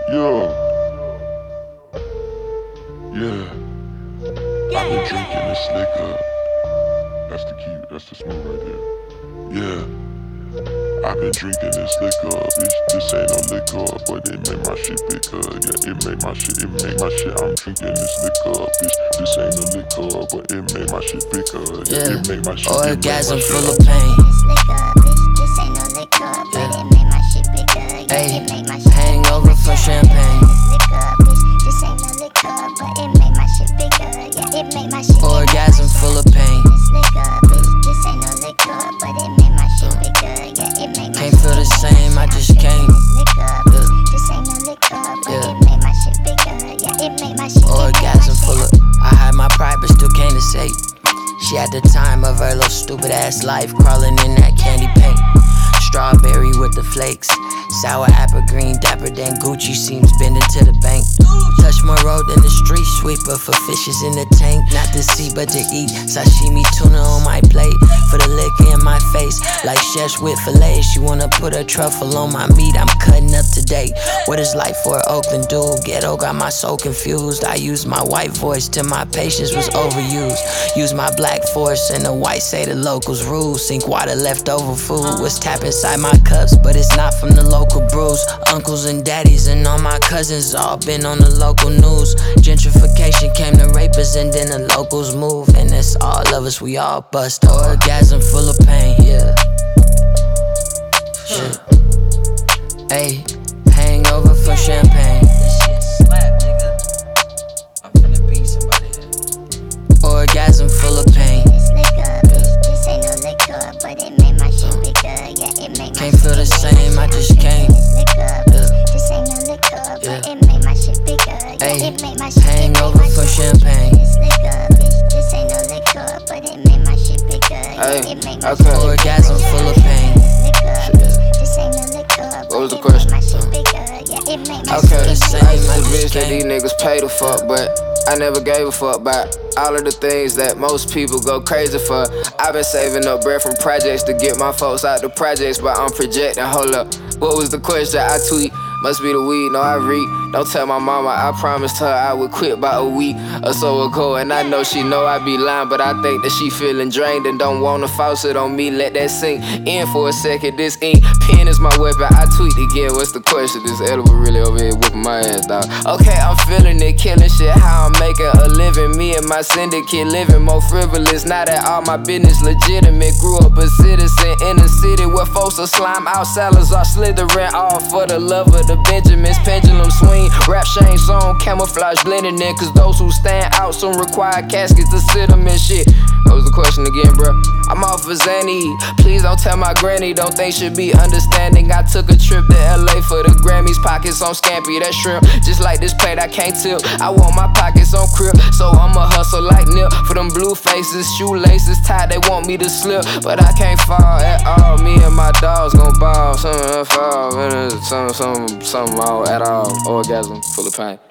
Yeah. Yeah. I've been drinking this liquor. That's the key, that's the smoke right there. Yeah. I've been drinking this liquor, bitch. This ain't no liquor, but it make my shit bigger. Yeah, it make my shit, I'm drinking this liquor, bitch. This ain't no liquor, but it make my shit bigger. Yeah, it make my shit, orgasm full of pain. This liquor, bitch, this ain't no liquor, but it make my shit bigger. Yeah, it make my shit hangover for champagne. This liquor, bitch, this ain't no liquor, but it make my shit bigger. Yeah, it make my shit orgasm full of pain. This liquor, bitch, this ain't no liquor, but it make my shit bigger. Yeah, it make my Can't feel the same, I just can't. This liquor, bitch, this ain't no liquor, but it make my shit bigger. Yeah, it make my shit orgasm full of. I had my pride, but still can't escape. She had the time of her little stupid ass life, crawling in that candy paint. Strawberry with the flakes, sour apple green, dapper than Gucci seems bending to the bank. Touch more road than the street sweeper for fishes in the tank. Not to see but to eat, sashimi tuna on my plate. For the liquor in my face, like chefs with fillets. She wanna put a truffle on my meat, I'm cutting up today. What is life for an Oakland dude? Ghetto got my soul confused. I used my white voice till my patience was overused. Use my black force and the white say the locals rule. Sink water, leftover food was tapped inside my cups, but it's not from the local brews. Uncles and daddies and all my cousins all been on the local news. Gentrification came to rapers and then the locals move. And it's all of us, we all bust. Orgasm full of pain, yeah. Ayy, hangover for champagne. This shit slap, nigga. I'm finna beat somebody here. Orgasm full of pain. This liquor, bitch, this ain't no liquor, but it make my shit bigger. Yeah, it make my Can't feel the same, I just can't. This liquor, bitch, this ain't no liquor, but it make my shit bigger. Yeah, it make my shit hangover for champagne. This liquor, bitch, this ain't no liquor, but it make my shit bigger. Yeah, it make my shit bigger. Orgasm full of pain. This ain't no liquor, what was the question? Okay, I used to bitch that these niggas pay the fuck, but I never gave a fuck about all of the things that most people go crazy for. I've been saving up bread from projects to get my folks out the projects, but I'm projecting. Hold up, what was the question? I tweet, must be the weed, no I read. Don't tell my mama, I promised her I would quit by a week or so ago. And I know she know I be lying, but I think that she feeling drained and don't want to force it on me. Let that sink in for a second. This ink pen is my weapon. I tweet again, what's the question? This edible really over here whooping my ass, dog. Okay, I'm feeling it, killing shit, how I'm making a living. Me and my syndicate living more frivolous. Now that all my business legitimate. Grew up a citizen in a city where folks are slime out, salads are slithering. All for the love of the Benjamins. Pendulum swing, rap Shane song, camouflage blending in. Cause those who stand out soon require caskets to sit them in shit. What was the question again, bro? I'm off of Zanny. Please don't tell my granny, don't think she'll be understanding. I took a trip to LA for the Grammys, pockets on Scampy, that shrimp. Just like this plate, I can't tip. I want my pockets on crib, so I'ma hustle like Nip. For them blue faces, shoelaces tied, they want me to slip. But I can't fall at all, me and my dogs gon' ball. Something fall, something all at all. Orgasm full of pain.